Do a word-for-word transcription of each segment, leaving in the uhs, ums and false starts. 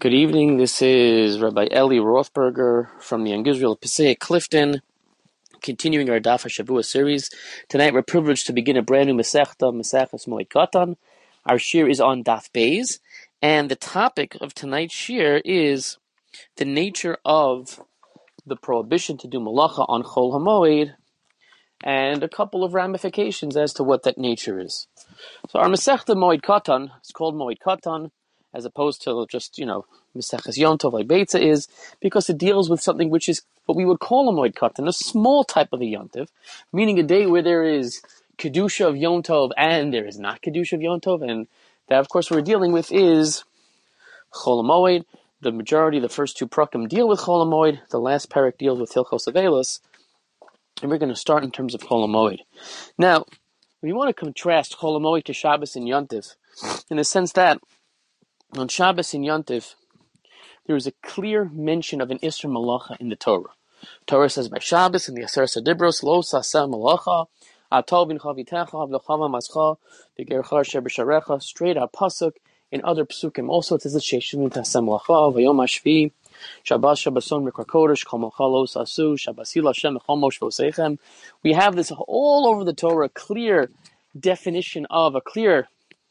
Good evening. This is Rabbi Eli Rothberger from the Young Israel Passaic Clifton, continuing our Daf HaShavua series. Tonight we're privileged to begin a brand new Masechta, Maseches Moed Katan. Our shir is on Daf Beis, and the topic of tonight's shir is the nature of the prohibition to do malacha on Chol HaMoed, and a couple of ramifications as to what that nature is. So our Masechta Moed Katan, it's called Moed Katan, as opposed to just, you know, Maseches Yom Tov like Beitza is, because it deals with something which is what we would call a Moed Katan, a small type of a Yom Tov, meaning a day where there is Kedusha of Yom Tov and there is not Kedusha of Yom Tov, and that, of course, we're dealing with is Chol HaMoed. The majority, the first two prakim deal with Chol HaMoed, the last parak deals with Hilchos Avelos, and we're going to start in terms of Chol HaMoed. Now, we want to contrast Chol HaMoed to Shabbos and Yom Tov, in the sense that on Shabbos and Yom Tov, there is a clear mention of an Isser Malacha in the Torah. Torah says by Shabbos in the Aseret Dibros, Lo Saseh Malacha, Atol bin Chavitecha, Avlochava Mascha, V'gercha Shebesharecha, straight out Pasuk. In other Psukim also it says that Sheshim Taseh Malacha, V'yom HaShvi, Shabbos Shabboson Mikra Kodesh, Kol Malacha Lo Sasu, Shabbos Hil Hashem Echol Mosh V'Oseichem. We have this all over the Torah, clear definition of, a clear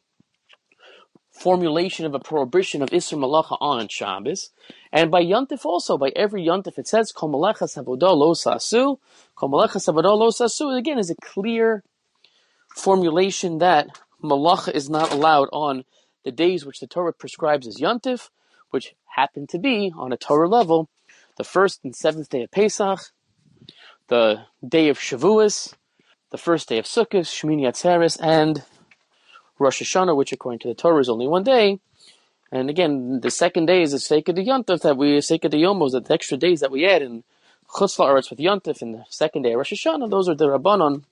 formulation of a prohibition of Isser Malacha on Shabbos, and by Yontif also, by every Yontif it says Kol Malachas Avodah Lo Sasu, Kol Malachas Avodah Lo Sasu, again is a clear formulation that Malacha is not allowed on the days which the Torah prescribes as Yontif, which happen to be, on a Torah level, the first and seventh day of Pesach, the day of Shavuos, the first day of Sukkot, Shmini Atzeres, and Rosh Hashanah, which according to the Torah is only one day. And again, the second day is the Seikat de Yontif, that we, Seikat de Yomos, that the extra days that we add in Chutz La'aretz with Yontif, and the second day of Rosh Hashanah, those are the Rabbanon.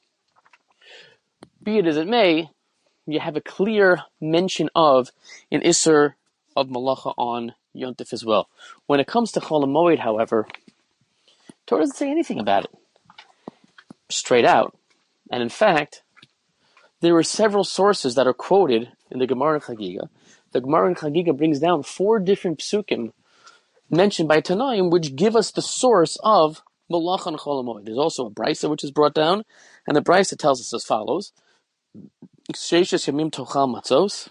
Be it as it may, you have a clear mention of an Isser of Malacha on Yontif as well. When it comes to Chol HaMoed, however, Torah doesn't say anything about it straight out. And in fact, there are several sources that are quoted in the Gemara in Chagiga. The Gemara in Chagiga brings down four different psukim mentioned by Tanaim, which give us the source of Malacha and Chol HaMoed. There's also a Brisa which is brought down, and the Brisa tells us as follows: Sheishes Yamim Tochal Matzos.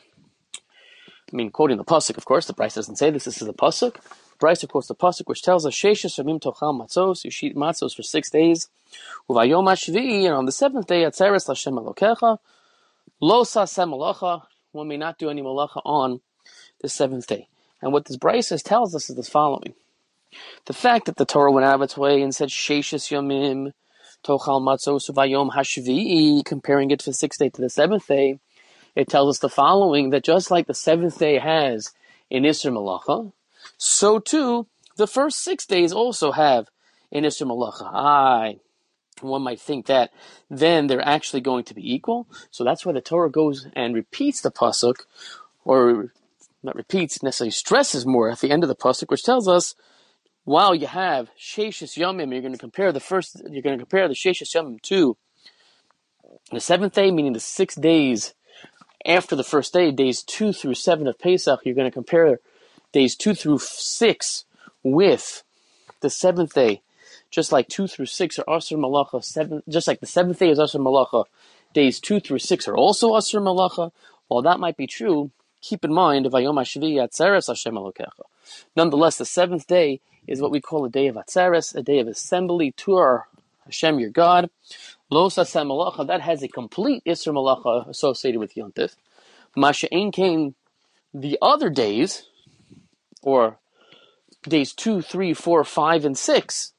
I mean, quoting the pasuk, of course. The Brisa doesn't say this. This is the pasuk. Brisa quotes the pasuk, which tells us Sheishes Yamim Tochal Matzos. You eat matzos for six days. Uvayom HaShvi'i, and on the seventh day, Atzeres Lashem Elokecha. Lo Saseh Malacha, one may not do any malacha on the seventh day. And what this Brisa tells us is the following: the fact that the Torah went out of its way and said Sheishes Yomim Tochal Matzos Vayom HaShvi'i, comparing it for the sixth day to the seventh day, it tells us the following: that just like the seventh day has an Isser Malacha, so too the first six days also have an Isser Malacha. Aye. One might think that then they're actually going to be equal. So that's why the Torah goes and repeats the pasuk, or not repeats, necessarily stresses more at the end of the pasuk, which tells us, while you have Sheishes Yomim, you're going to compare the first, you're going to compare the Sheishes Yomim to the seventh day, meaning the six days after the first day, days two through seven of Pesach. You're going to compare days two through six with the seventh day. Just like two through six are Asr Malacha, seven, just like the seventh day is Asr Malacha, days two through six are also Asr Malacha. While that might be true, keep in mind, Vayom HaShvi'i Atzeres Hashem Elokecha. Nonetheless, the seventh day is what we call a day of Atzeres, a day of assembly to our Hashem, your God. Lo Saseh Malacha, that has a complete Isser Malacha associated with Yontif. Masha'en came the other days, or days two, three, four, five, and six,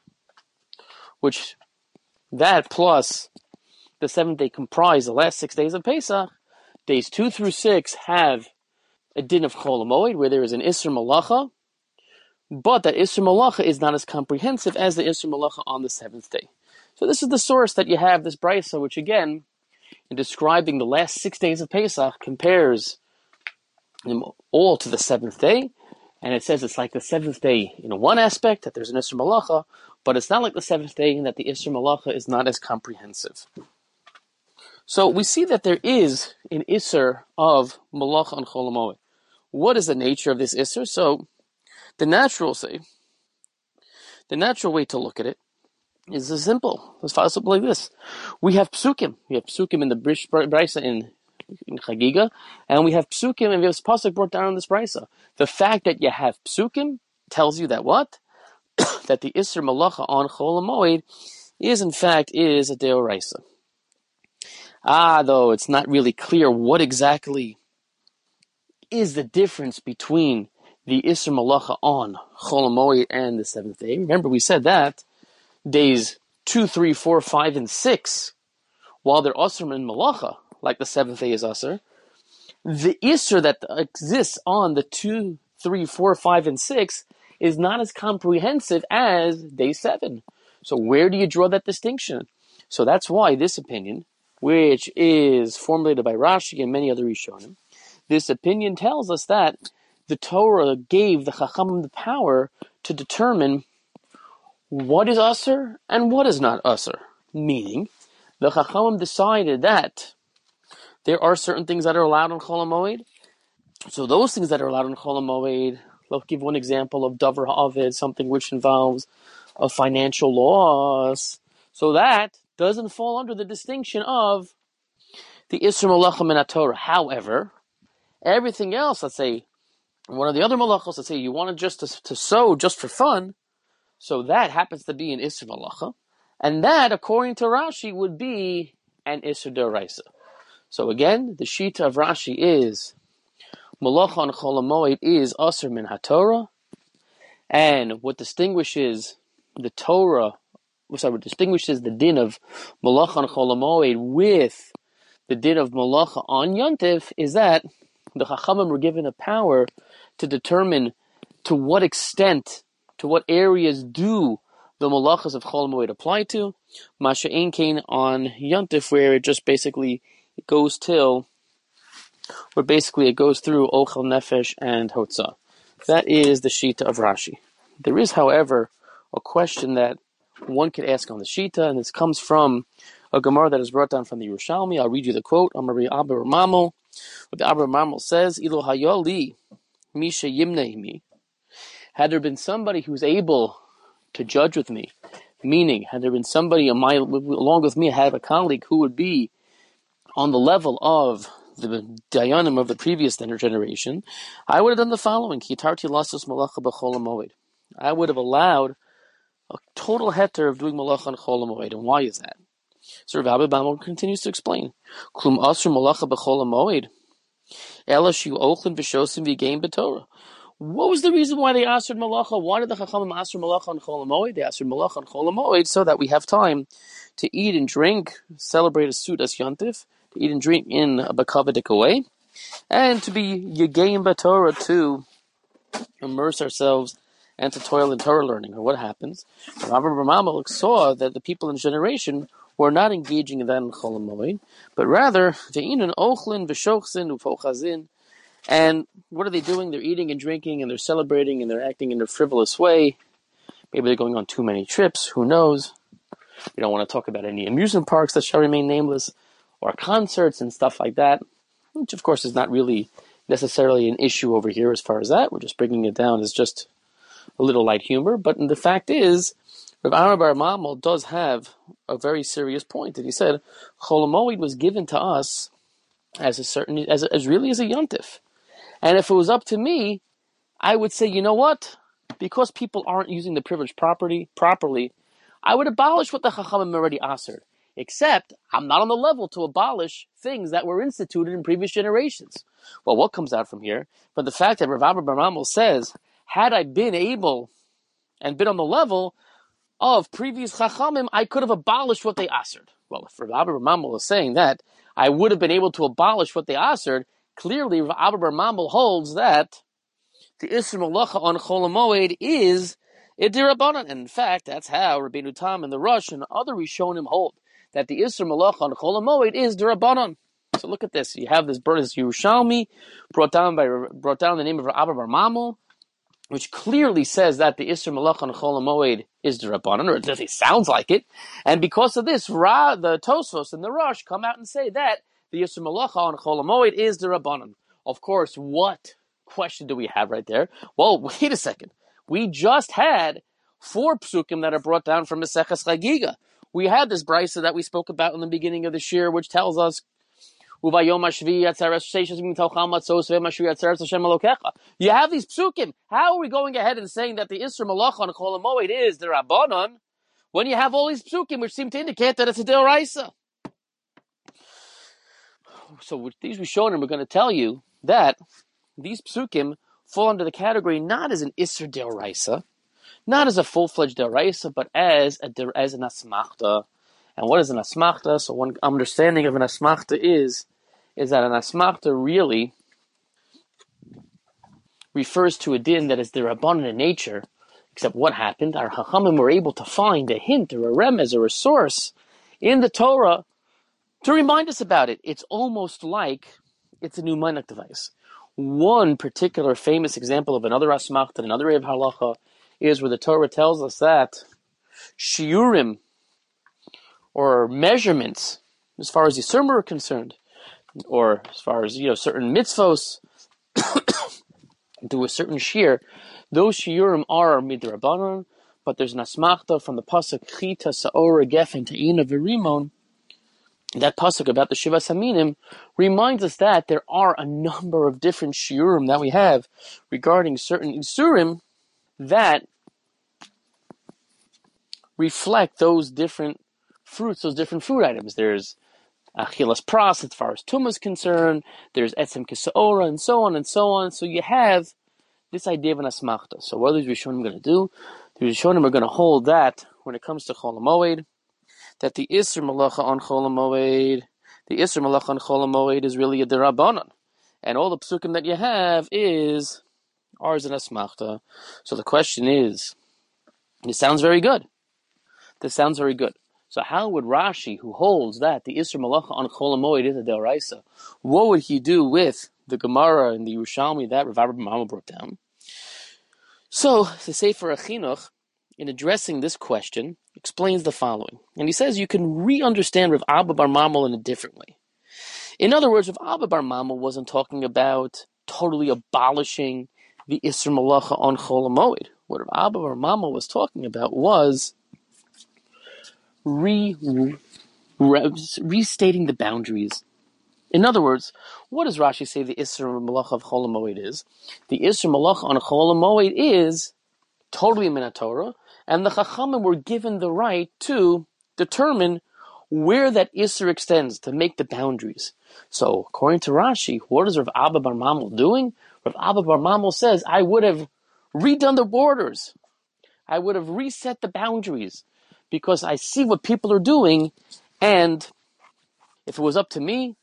which that plus the seventh day comprise the last six days of Pesach. Days two through six have a din of Chol HaMoed, where there is an Isser Malacha, but that Isser Malacha is not as comprehensive as the Isser Malacha on the seventh day. So this is the source that you have, this Brisa, which again, in describing the last six days of Pesach, compares them all to the seventh day, and it says it's like the seventh day in one aspect, that there's an Isser Malacha, but it's not like the seventh day in that the Isser Malacha is not as comprehensive. So we see that there is an Isser of Malacha on Chol HaMoed. what is the nature of this Isser? So the natural say, the natural way to look at it is as simple. It's simple like this. We have psukim. We have psukim in the Brish Brisa in, in Chagiga, and we have psukim, and we have pasuk brought down in this Brisa. The fact that you have psukim tells you that what? That the Isser Malacha on Chol HaMoed is in fact is a Deoraisa. Ah, though it's not really clear what exactly is the difference between the Isser Malacha on Chol HaMoed and the seventh day. Remember, we said that days two, three, four, five, and six, while they're Asr in Malacha, like the seventh day is Asr, the Isser that exists on the two, three, four, five, and six is not as comprehensive as day seven. So where do you draw that distinction? So that's why this opinion, which is formulated by Rashi and many other Rishonim, this opinion tells us that the Torah gave the Chachamim the power to determine what is Asr and what is not Asr. Meaning, the Chachamim decided that there are certain things that are allowed on Chol HaMoed. So those things that are allowed on Chol HaMoed, I'll give one example of Davar Ha'avid, something which involves a financial loss. So that doesn't fall under the distinction of the Isser Malacha min HaTorah. However, everything else, let's say, one of the other malachos, let's say you wanted just to, to sow just for fun, so that happens to be an Isser Malacha. And that, according to Rashi, would be an Isser D'Oraisa. So again, the Shita of Rashi is Malacha on Chol HaMoed is Asr min HaTorah, and what distinguishes the Torah, sorry, what distinguishes the din of Malacha on Chol HaMoed with the din of Malacha on Yontif is that the Chachamim were given a power to determine to what extent, to what areas do the Malachas of Chol HaMoed apply to. Masha Ein Kain on Yontif, where it just basically it goes till where basically it goes through Ochel Nefesh and Hotzah. That is the Shita of Rashi. There is, however, a question that one could ask on the Shita, and this comes from a Gemara that is brought down from the Yerushalmi. I'll read you the quote. Amari Abba Ramamo. What the Abba Ramamo says, Ilo Hayoli Misha Yimnehimi. Had there been somebody who's able to judge with me, meaning, had there been somebody along with me, I have a colleague who would be on the level of the Dayanim of the previous generation, I would have done the following. Kitarti lasos malacha b'chol HaMoed. I would have allowed a total heter of doing malacha on Chol HaMoed. And why is that? So Rav Abba Bamel continues to explain. Klum asur malacha b'chol HaMoed. Ela shiu ochlin v'shosim v'gein b'Torah. What was the reason why they asked malacha? Why did the Chachamim ask malacha on Chol HaMoed? They asked malacha on Chol HaMoed so that we have time to eat and drink, celebrate a Sudas Yontif, to eat and drink in a Bakabadik way, and to be Yegeim B'Torah, to immerse ourselves and to toil in Torah learning. And what happens? Rabbi Ramah saw that the people in his generation were not engaging in that in Chol HaMoed, but rather, Ve'inun Ochlin V'Shochzin U'Fochazin. And what are they doing? They're eating and drinking, and they're celebrating, and they're acting in a frivolous way. Maybe they're going on too many trips. Who knows? We don't want to talk about any amusement parks that shall remain nameless, or concerts and stuff like that, which of course is not really necessarily an issue over here as far as that. We're just bringing it down as just a little light humor. But the fact is, Rav Aaron Bar Mamal does have a very serious point. And he said, Chol HaMoed was given to us as a certain, as, a, as really as a yontif. And if it was up to me, I would say, you know what? Because people aren't using the privilege property properly, I would abolish what the Chachamim already asered. Except, I'm not on the level to abolish things that were instituted in previous generations. Well, what comes out from here? But the fact that Rav Abba Bar Mamal says, had I been able and been on the level of previous Chachamim, I could have abolished what they asered. Well, if Rav Abba Bar Mamal is saying that, I would have been able to abolish what they asered. Clearly, Rav Abba Bar Mamal holds that the Isser Malacha on Chol HaMoed is Idirabanan. And in fact, that's how Rabbeinu Tam and the Rush and other Rishonim hold, that the Isser Malacha on Chol HaMoed is Dirabanan. So look at this. You have this bird, this Yerushalmi, brought down by brought down the name of Abba Bar Mamal, which clearly says that the Isser Malacha on Chol HaMoed is Dirabanan, or at least it sounds like it. And because of this, Ra, the Tosfos and the Rush come out and say that the Yisur Malacha on Chol HaMoed is the Rabbanan. Of course, what question do we have right there? Well, wait a second. We just had four psukim that are brought down from Maseches Chagiga. We had this brisa that we spoke about in the beginning of the shir, which tells us, you have these psukim. How are we going ahead and saying that the Isser Malacha on Chol Hamoed is the Rabbanon when you have all these psukim which seem to indicate that it's a Deoraisa? So with these Rishonim, we're going to tell you that these psukim fall under the category not as an Isser Deoraisa, not as a full-fledged Deoraisa, but as a as an Asmachta. And what is an Asmachta? So one understanding of an Asmachta is is that an Asmachta really refers to a din that is the Rabbanon in nature, except what happened? Our Chachamim were able to find a hint or a remez or a source in the Torah to remind us about it. It's almost like it's a mnemonic device. One particular famous example of another Asmachta, another Rev Halacha, is where the Torah tells us that shiurim, or measurements, as far as Yisurim are concerned, or as far as, you know, certain mitzvos, do a certain shir, those shiurim are midrabanan, but there's an asmachta from the pasuk chita saora gefen te'ina v'rimon. That pasuk about the Shivas Haminim reminds us that there are a number of different shiurim that we have regarding certain isurim that reflect those different fruits, those different food items. There's achilas pras as far as tumah is concerned. There's etzem kisaora, and so on and so on. So you have this idea of an asmachta. So what are these Rishonim going to do? The Rishonim are going to hold that when it comes to Chol HaMoed, that the Isser Malacha on Chol HaMoed, the Isser Malacha on Chol HaMoed is really a derabanan, and all the psukim that you have is ours an asmachta. So the question is, this sounds very good. This sounds very good. So how would Rashi, who holds that the Isser Malacha on Chol HaMoed is a Deoraisa, what would he do with the Gemara and the Yerushalmi that Rav Abba bar Mama brought down? So the Sefer HaChinuch, in addressing this question, explains the following. And he says you can re-understand Rav Abba bar Mama in a different way. In other words, Rav Abba bar Mama wasn't talking about totally abolishing the Isser Malacha on Chol HaMoed. What Rav Abba bar Mama was talking about was re, re, restating the boundaries. In other words, what does Rashi say the Isser Malacha of Chol HaMoed is? The Isser Malacha on Chol HaMoed is totally min Torah, and the Chachamim were given the right to determine where that Isser extends, to make the boundaries. So, according to Rashi, what is Rav Abba bar Mama doing? Rav Abba bar Mama says, I would have redone the borders. I would have reset the boundaries, because I see what people are doing, and if it was up to me,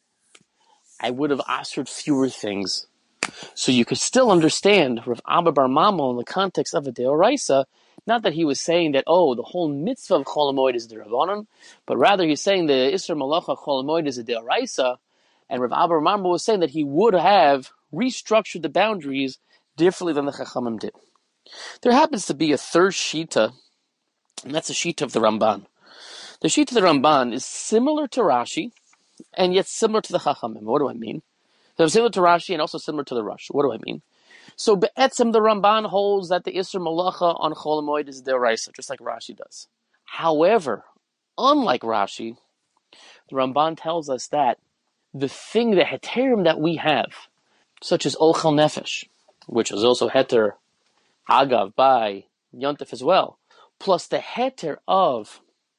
I would have answered fewer things. So you could still understand Rav Abba bar Mama in the context of a Deoraisa, not that he was saying that, oh, the whole mitzvah of Chol HaMoed is the Rabbanon, but rather he's saying the Isser Malacha Chol HaMoed is a Deoraisa, and Rav Abba bar Mama was saying that he would have restructured the boundaries differently than the Chachamim did. There happens to be a third Shita, and that's the Shita of the Ramban. The Shita of the Ramban is similar to Rashi, and yet similar to the Chachamim. What do I mean? So similar to Rashi and also similar to the Rush. What do I mean? So Be'etzem the Ramban holds that the Isser Malacha on Chol HaMoed is Deoraisa, just like Rashi does. However, unlike Rashi, the Ramban tells us that the thing, the heterim that we have, such as Ochel Nefesh, which is also heter Agav by Yontif as well, plus the heter of,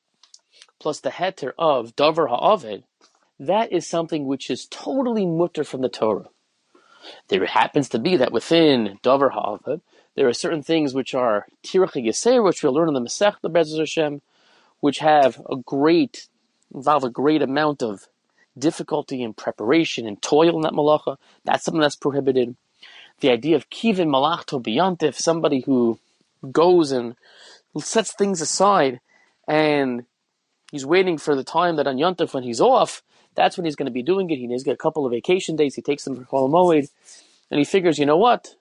plus the heter of Davar HaAved, that is something which is totally mutter from the Torah. There happens to be that within Davar HaAved, there are certain things which are Tirach Yeser, which we'll learn in the Masechta Be'ezus Hashem, which have a great, involve a great amount of difficulty and preparation and toil in that malacha. That's something that's prohibited. The idea of Kivin Malachto B'Yantif, somebody who goes and sets things aside and he's waiting for the time that on Yontif when he's off, that's when he's going to be doing it. He's got a couple of vacation days. He takes them for Chol HaMoed, and he figures, you know what?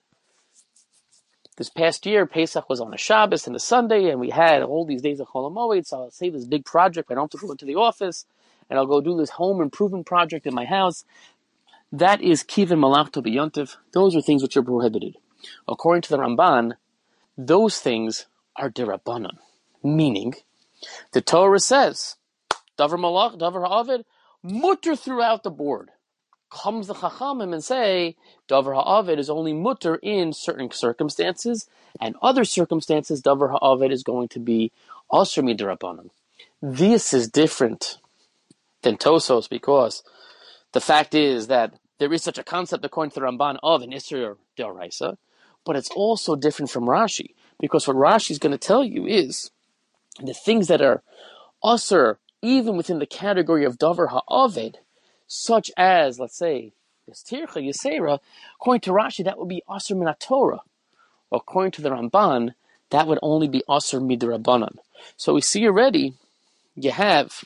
This past year, Pesach was on a Shabbos and a Sunday, and we had all these days of Chol HaMoed, so I'll save this big project. I don't have to go into the office, and I'll go do this home improvement project in my house. that is kivin malachto b'yontif. Those are things which are prohibited. According to the Ramban, those things are derabanan, meaning the Torah says davar malach, davar ha'avid, mutter throughout the board. Comes the Chachamim and say davar ha'avid is only mutter in certain circumstances, and other circumstances davar ha'avid is going to be asher midirabanan. This is different than Tosos because the fact is that there is such a concept according to the Ramban of an Isser D'Oraisa, but it's also different from Rashi, because what Rashi is going to tell you is the things that are Asr, even within the category of Davar Ha'aved, such as, let's say, Yistircha, Yisera, according to Rashi, that would be Asr Min HaTorah. According to the Ramban, that would only be Asr Midrabanan. So we see already, you have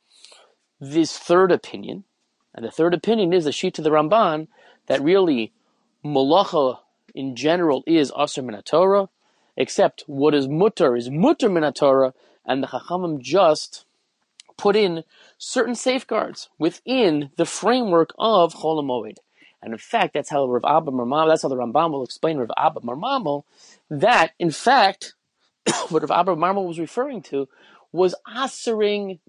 this third opinion, and the third opinion is the sheet of the Ramban, that really Malacha in general is Asr Min HaTorah, except what is mutter is mutter Min HaTorah, and the Chachamim just put in certain safeguards within the framework of Chol HaMoed. And in fact, that's how Rav Abba Marmamel, that's how the Rambam will explain Rav Abba Marmamel, that in fact, what Rav Abba Marmamel was referring to was asering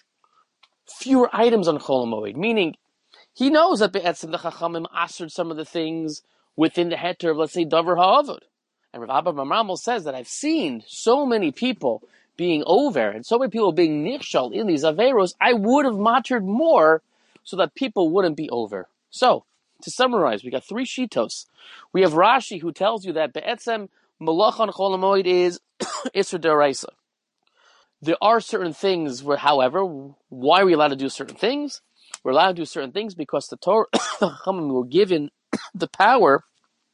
fewer items on Chol HaMoed, meaning he knows that Be'etzim the Chachamim asered some of the things within the heter of, let's say, Davar Ha'avod. And Rav Abba Marmamel says that I've seen so many people being over and so many people being nichshal in these averos, I would have mattered more so that people wouldn't be over. So, to summarize, we got three shitos. We have Rashi who tells you that Be'etzem Malach on Chol HaMoed is Isser D'Oraisa. There are certain things where, however, why are we allowed to do certain things? We're allowed to do certain things because the Torah, the Chachamim were given the power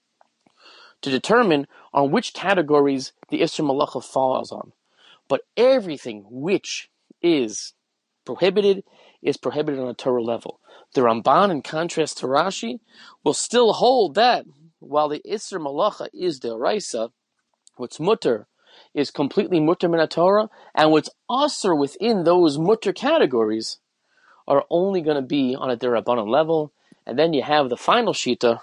to determine on which categories the Isser Malacha falls on. But everything which is prohibited is prohibited on a Torah level. The Ramban, in contrast to Rashi, will still hold that while the Isser Malacha is D'Oraisa, what's mutter is completely mutter min Torah, and what's asr within those mutter categories are only going to be on a D'Rabbanan level. And then you have the final shita,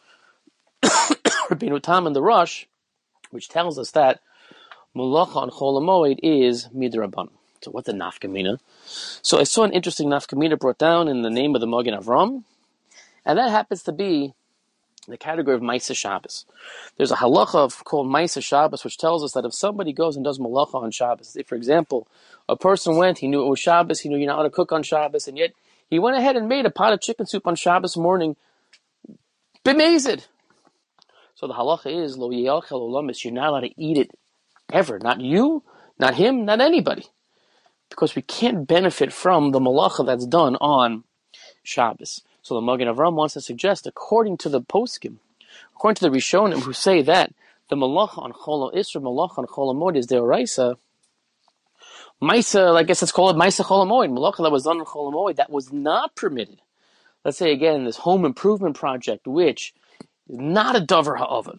Rabbeinu Tam and the Rush, which tells us that Malacha on Chol HaMoed is midrabanan. So what's a nafkamina? So I saw an interesting nafkamina brought down in the name of the Magen Avram, and that happens to be the category of Maisa Shabbos. There's a halacha of, called Maisa Shabbos, which tells us that if somebody goes and does malacha on Shabbos, if, for example, a person went, he knew it was Shabbos, he knew you're not allowed to cook on Shabbos, and yet he went ahead and made a pot of chicken soup on Shabbos morning, b'mezid. So the halacha is, lo yiyachel olamis, you're not allowed to eat it ever. Not you, not him, not anybody. Because we can't benefit from the malacha that's done on Shabbos. So the Magen Avram wants to suggest, according to the poskim, according to the Rishonim who say that the malacha on Chol Isra, malacha on Chol HaMoed is D'Oraisa, Maisa, I guess let's call it Maisa Chol HaMoed, malacha that was done on Chol HaMoed that was not permitted. Let's say again, this home improvement project, which is not a Davar Ha'avad,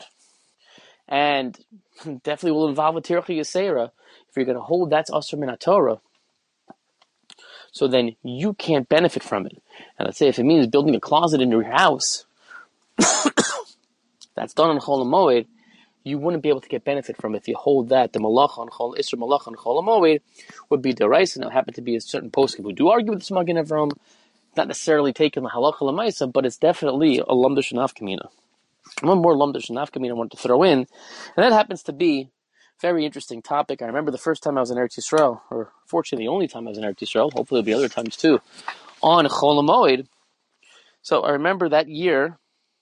and definitely will involve a Tircha Yisera. If you're going to hold that's Asr Min HaTorah, so then you can't benefit from it. And let's say if it means building a closet in your house, that's done on Chol HaMoed, you wouldn't be able to get benefit from it. If you hold that, the Malach on Chol Isra, Malach on Chol HaMoed would be D'Oraisa, and it happened to be a certain poskim who do argue with this Magen Avram, not necessarily taking the Halacha L'Maisa, but it's definitely a Lamdash Nafkamina. One more Lamdash Nafkamina I want to throw in, and that happens to be very interesting topic. I remember the first time I was in Eretz Yisrael, or fortunately the only time I was in Eretz Yisrael, hopefully there'll be other times too, on Chol HaMoed. So I remember that year,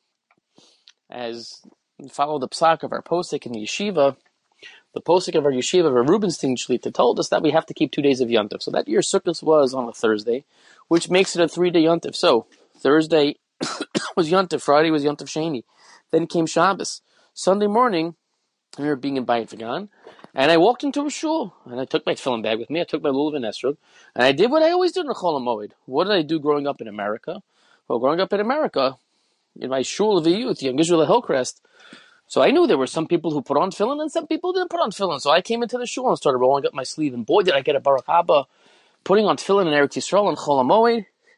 as we followed the psak of our posik in the yeshiva, the posik of our yeshiva, of our Rubenstein Shlita, told us that we have to keep two days of Yontif. So that year Sukkot was on a Thursday, which makes it a three-day Yontif. So Thursday was Yontif, Friday was Yontif Sheni, then came Shabbos. Sunday morning, I remember being in Bayit Vagan, and I walked into a shul, and I took my tefillin bag with me, I took my lulav and esrog, and I did what I always did in Chol HaMoed. What did I do growing up in America? Well, growing up in America, in my shul of the youth, Young Israel Hillcrest, so I knew there were some people who put on tefillin, and some people didn't put on tefillin, so I came into the shul and started rolling up my sleeve, and boy, did I get a baruch haba, putting on tefillin in Eretz Yisrael and Chol HaMoed.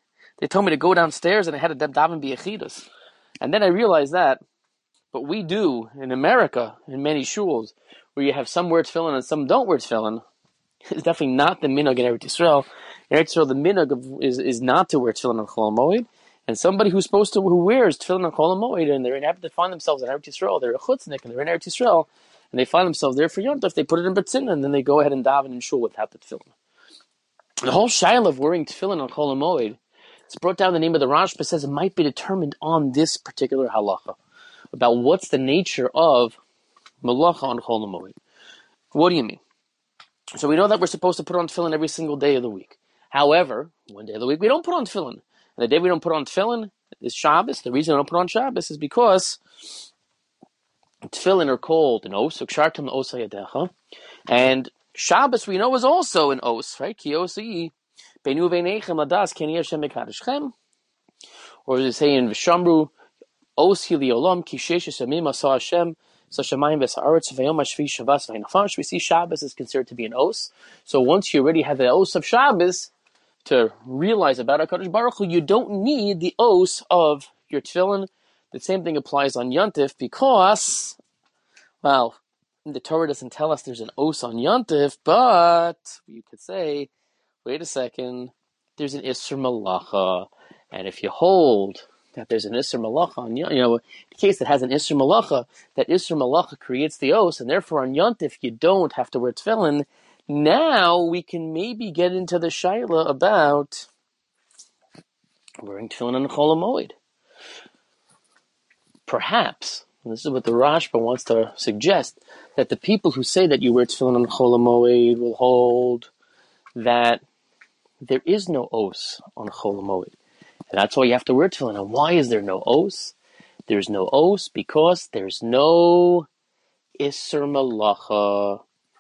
They told me to go downstairs and I had to daven b'yechidus. And then I realized that, but we do in America, in many shuls, where you have some wear tefillin and some don't wear tefillin, it's definitely not the minhag in Eretz Yisrael. In Eretz Yisrael, the minhag is, is not to wear tefillin on Chol HaMoed. And somebody who's supposed to, who wears tefillin on Chol HaMoed, and they're happy to find themselves in Eretz Yisrael, they're a chutznik, and they're in Eretz Yisrael, and they find themselves there for Yom Tov, they put it in Betzin, and then they go ahead and daven in shul without the tefillin. The whole shaila of wearing tefillin on Chol HaMoed, it's brought down the name of the Rashba, says it might be determined on this particular halacha, about what's the nature of malacha on Chol HaMoed. What do you mean? So we know that we're supposed to put on tefillin every single day of the week. However, one day of the week we don't put on tefillin. And the day we don't put on tefillin is Shabbos. The reason we don't put on Shabbos is because tefillin are called an os, ukshartam os hayadecha, and Shabbos we know is also an os, right? Ki osi beinu veinechem ladas keni Hashem mekadoshchem, or as they say in Vishamru, os hili olam ki sheshes yamim asa Hashem. So Shemayim v'Sa'aretz v'Yom HaShvi Shavas v'Hinafash. We see Shabbos is considered to be an os. So once you already have the os of Shabbos to realize about HaKadosh Baruch Hu, you don't need the os of your tefillin. The same thing applies on Yontif because, well, the Torah doesn't tell us there's an os on Yontif, but you could say, wait a second, there's an Isser Malacha. And if you hold that there's an Isser Malacha on, you know, the case that has an Isser Malacha, that Isser Malacha creates the os, and therefore on Yontif you don't have to wear tefillin. Now we can maybe get into the shaila about wearing tefillin on Chol HaMoed. Perhaps, and this is what the Rashba wants to suggest, that the people who say that you wear tefillin on Chol HaMoed will hold that there is no os on Chol HaMoed. And that's why you have to wear tefillin. And why is there no os? There's no os because there's no Isser Malacha.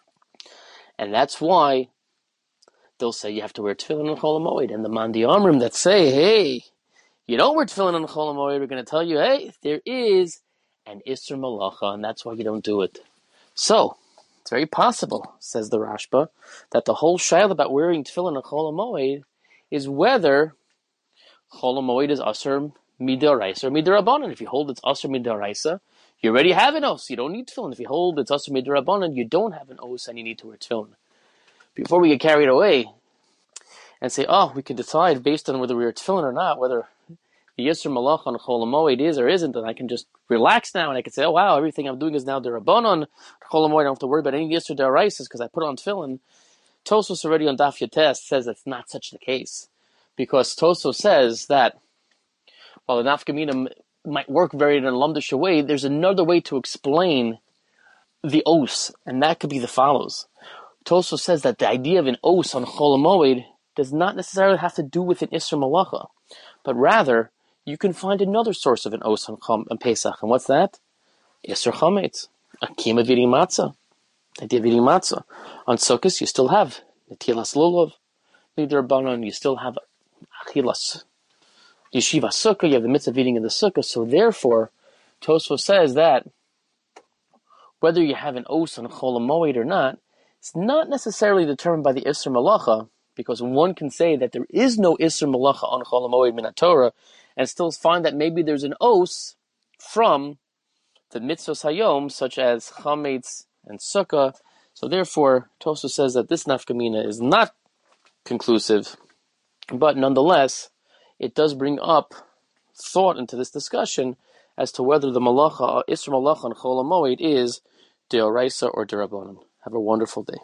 And that's why they'll say you have to wear tefillin on Chol HaMoed. And the Mandi Amrim that say, hey, you don't wear tefillin on Chol HaMoed, we're going to tell you, hey, there is an Isser Malacha, and that's why you don't do it. So, it's very possible, says the Rashba, that the whole shaila about wearing tefillin on Chol HaMoed is whether Chol HaMoed is Asr Midaraisa or Midarabanan. If you hold it's Asr Midaraisa, you already have an os. You don't need tefillin. If you hold it's Asr Midarabanan, you don't have an os and you need to wear tefillin. Before we get carried away and say, oh, we can decide based on whether we wear tefillin or not, whether the Yisr Malach on Chol HaMoed is or isn't, and I can just relax now and I can say, oh wow, everything I'm doing is now Derabanan. Chol HaMoed, I don't have to worry about any Yisr Deraisas because I put on tefillin. Tosfos already on Daf Yotes says that's not such the case. Because Tosfos says that while the nafkamina might work very in a lumdish way, there's another way to explain the os, and that could be the follows. Tosfos says that the idea of an os on Chol HaMoed does not necessarily have to do with an Isser Malacha, but rather you can find another source of an os on, Chom, on Pesach, and what's that? Isser Chametz, Akim Avidi Matzah, the idea of eating matzah. On Sukkot, you still have Netilas Lulav, Midarabanan, you still have Achilas Yeshiva Sukkah, you have the mitzvah of eating in the Sukkah, so therefore, Tosfos says that whether you have an os on Chol HaMoed or not, it's not necessarily determined by the Isser Malacha, because one can say that there is no Isser Malacha on Chol HaMoed min Torah, and still find that maybe there's an os from the mitzvos hayom, such as Chametz and Sukkah. So therefore, Tosfos says that this nafkamina is not conclusive, but nonetheless, it does bring up thought into this discussion as to whether the malacha, Isser Malacha on Chol HaMoed is Deoraisa or Derabanan. Have a wonderful day.